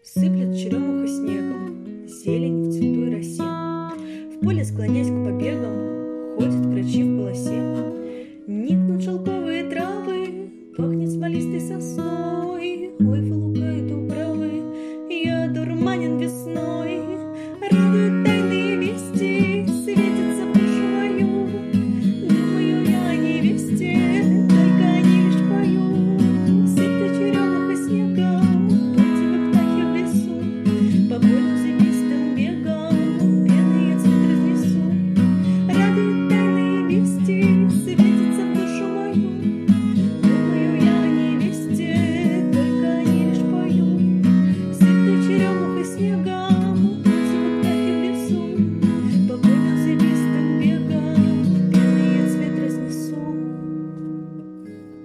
Сыплет черемуха снегом, зелень в цвету и росе. В поле, склонясь к побегам, ходят грачи в полосе. Никнут шелковые травы, пахнет смолистой сосной. Ой,